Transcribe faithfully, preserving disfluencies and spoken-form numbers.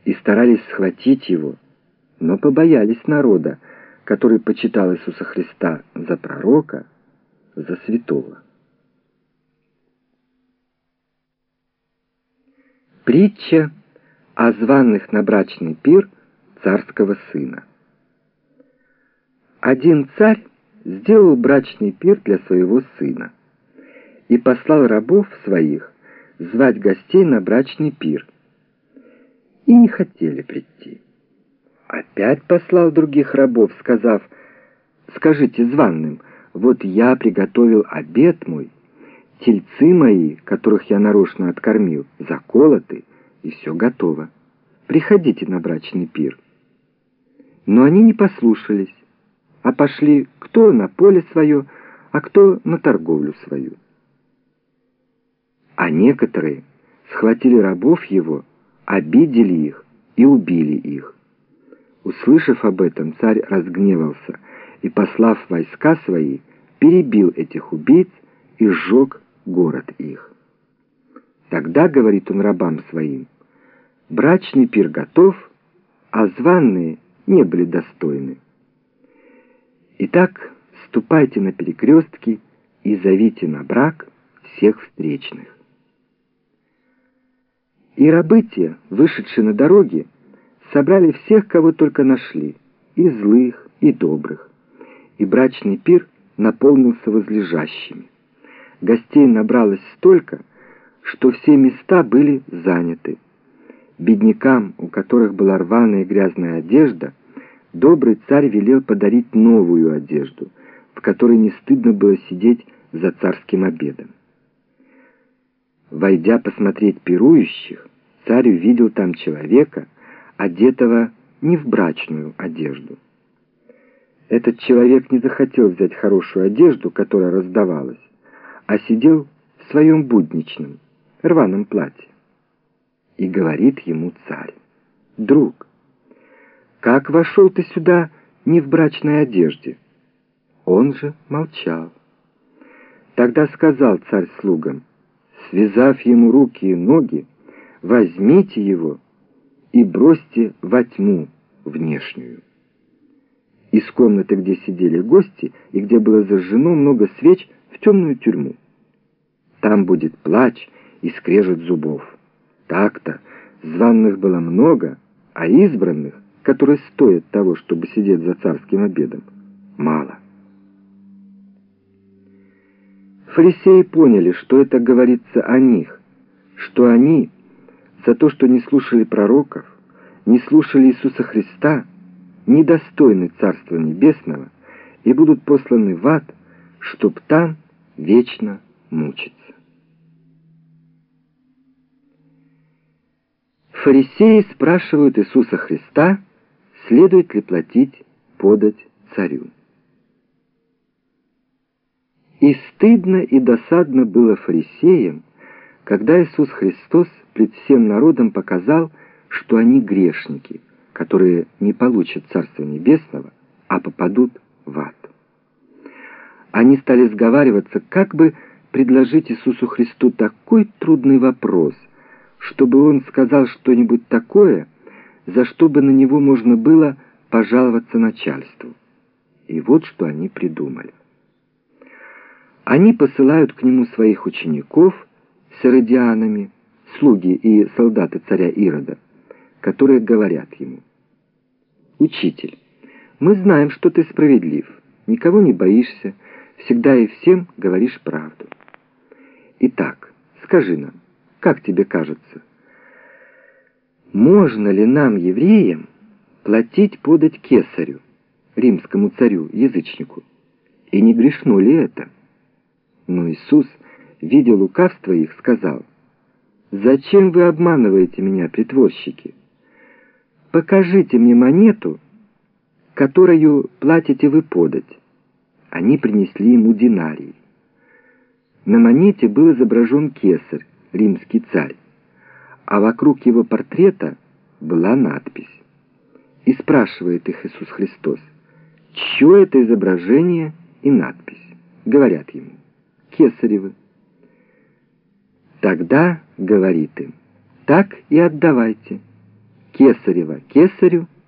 и старались схватить его, но побоялись народа, который почитал Иисуса Христа за пророка, за святого. Притча о званых на брачный пир царского сына. Один царь сделал брачный пир для своего сына и послал рабов своих звать гостей на брачный пир, и не хотели прийти. Опять послал других рабов, сказав: «Скажите званым, вот я приготовил обед мой, тельцы мои, которых я нарочно откормил, заколоты, и все готово. Приходите на брачный пир». Но они не послушались, а пошли кто на поле свое, а кто на торговлю свою. А некоторые схватили рабов его, обидели их и убили их. Услышав об этом, царь разгневался и, послав войска свои, перебил этих убийц и сжег город их. Тогда говорит он рабам своим: брачный пир готов, а званые не были достойны. Итак, ступайте на перекрестки и зовите на брак всех встречных. И рабы те, вышедшие на дороги, собрали всех, кого только нашли, и злых, и добрых, и брачный пир наполнился возлежащими. Гостей набралось столько, что все места были заняты. Беднякам, у которых была рваная и грязная одежда, добрый царь велел подарить новую одежду, в которой не стыдно было сидеть за царским обедом. Войдя посмотреть пирующих, царь увидел там человека, одетого не в брачную одежду. Этот человек не захотел взять хорошую одежду, которая раздавалась, а сидел в своем будничном, рваном платье. И говорит ему царь: «Друг, как вошел ты сюда не в брачной одежде?» Он же молчал. Тогда сказал царь слугам: «Связав ему руки и ноги, возьмите его и бросьте во тьму внешнюю». Из комнаты, где сидели гости и где было зажжено много свеч, в темную тюрьму. Там будет плач и скрежет зубов. Так-то званых было много, а избранных, которые стоят того, чтобы сидеть за царским обедом, мало. Фарисеи поняли, что это говорится о них, что они за то, что не слушали пророков, не слушали Иисуса Христа, недостойны Царства Небесного и будут посланы в ад, чтоб там вечно мучиться. Фарисеи спрашивают Иисуса Христа, следует ли платить подать царю. И стыдно и досадно было фарисеям, когда Иисус Христос пред всем народом показал, что они грешники, которые не получат Царства Небесного, а попадут в ад. Они стали сговариваться, как бы предложить Иисусу Христу такой трудный вопрос, чтобы Он сказал что-нибудь такое, за что бы на Него можно было пожаловаться начальству. И вот что они придумали. Они посылают к Нему своих учеников с иродианами, слуги и солдаты царя Ирода, которые говорят Ему: «Учитель, мы знаем, что ты справедлив, никого не боишься, всегда и всем говоришь правду. Итак, скажи нам, как тебе кажется, можно ли нам, евреям, платить подать кесарю, римскому царю-язычнику, и не грешно ли это?» Но Иисус, видя лукавство их, сказал: «Зачем вы обманываете меня, притворщики? Покажите мне монету, которую платите вы подать». Они принесли ему динарий. На монете был изображен кесарь, римский царь, а вокруг его портрета была надпись. И спрашивает их Иисус Христос: «Чье это изображение и надпись?» Говорят ему: «Кесаревы». Тогда говорит им: «Так и отдавайте». кесарева кесарю,